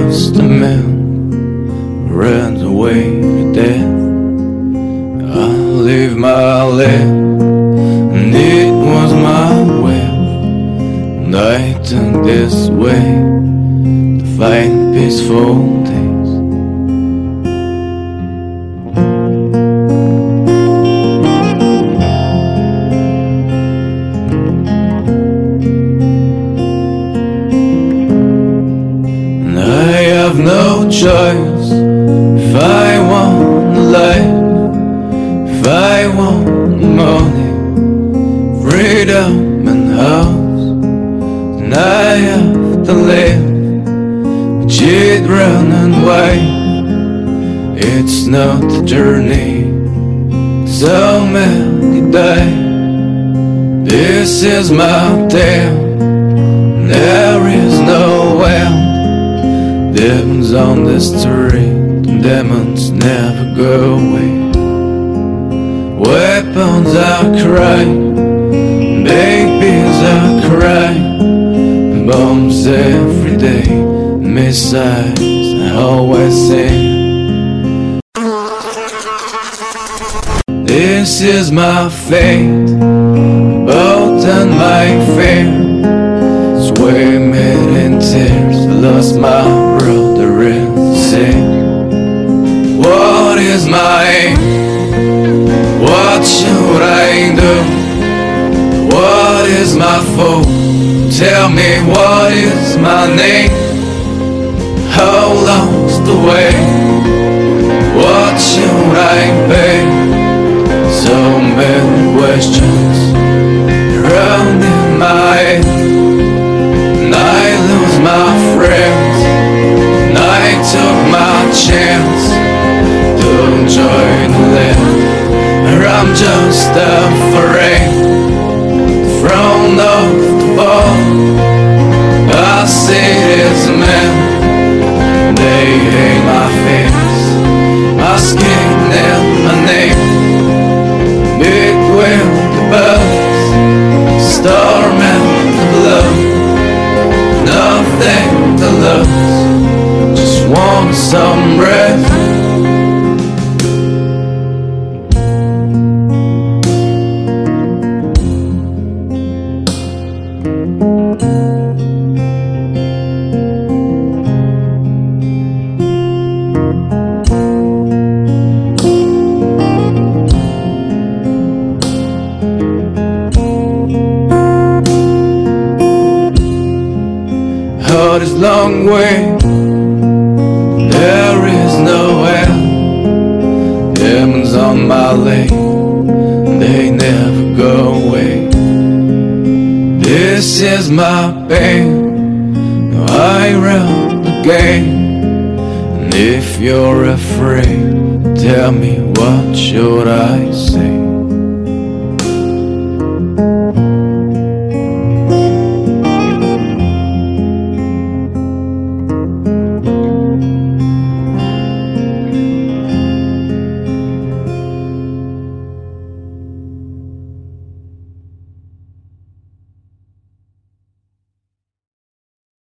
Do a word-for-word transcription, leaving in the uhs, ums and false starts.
just a man who runs away to death. I live my life, and it was my will, and I turned this way to find peaceful days. And I have no choice if I want life. If I want money, freedom and house, then I have to live with children and wife. It's not a journey, so many die. This is my tale, there is no end. Demons on the street, demons never go away. Weapons are crying, babies are crying, bombs every day, missiles I always sing. This is my fate, boat and my fear, swimming in tears, I lost my brother in the sea. What is my aim? What should I do? What is my fault? Tell me what is my name? How long's the way? What should I pay? So many questions around in my head, and I lose my friends, and I took my chance to enjoy the land. I'm just afraid, thrown off the ball. I see this man, they hate my face, my skin and my name. Big wind, the buzz, storm and the blood, nothing to lose, just want some breath. All this long way, there is no end. Demons on my lane, they never go away. This is my pain, now I run the game. And if you're afraid, tell me what should I say?